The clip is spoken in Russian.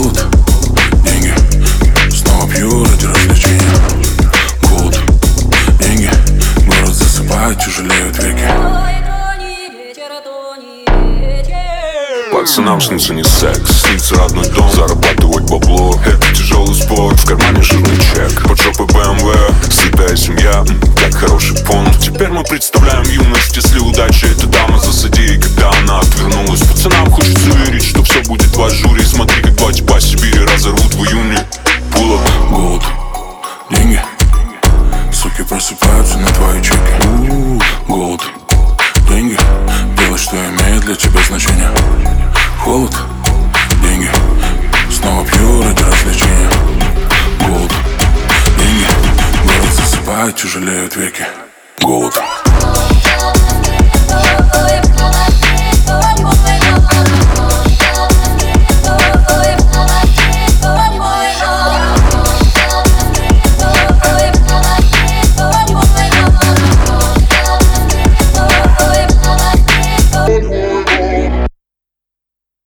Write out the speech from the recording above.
Голод, деньги, снова пью ради развлечения. Голод, деньги, город засыпает, тяжелеют веки. Пацанам снится не секс, снится родной дом, зарабатывать бабло. Это тяжелый спорт, в кармане жирный чек. Под жопой BMW, сытая семья, как хороший понт. Теперь мы представляем юность, если удача это дама, засади. И когда она отвернулась, пацанам хочется верить, что все будет в ажуре. Смотри, как два типа Сибири разорвут в июне. Пуло. Голод, деньги, суки просыпаются на твои чеки. Голод, деньги, делай, что имеет для тебя значение. Холод, деньги, снова пью ради развлечения. Голод, деньги, город засыпает, тяжелеют веки. Голод.